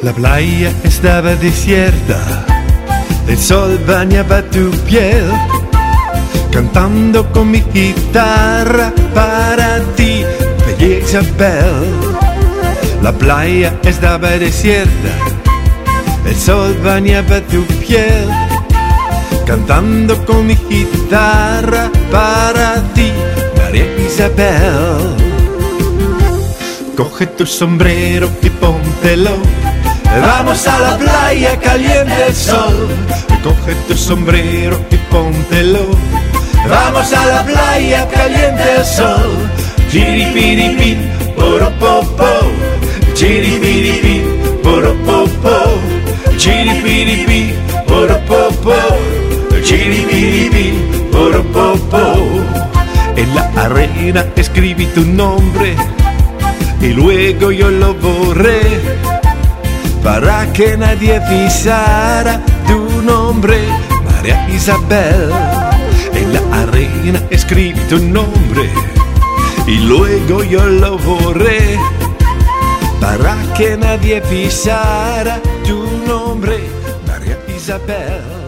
La playa estaba desierta, el sol bañaba tu piel, cantando con mi guitarra para ti, bella Isabel. La playa estaba desierta, el sol bañaba tu piel, cantando con mi guitarra para ti, María Isabel. Coge tu sombrero y póntelo, vamos a la playa, caliente el sol. Coge tu sombrero y póntelo, vamos a la playa, caliente el sol. Chiripiripin, poropopo, chiripiripin, poropopo, chiripiripin, poropopo, chiripiripin, poropopo. En la arena escribí tu nombre y luego yo lo borré para que nadie pisara tu nombre, María Isabel. En la arena escribí tu nombre y luego yo lo borré para que nadie pisara tu nombre, María Isabel.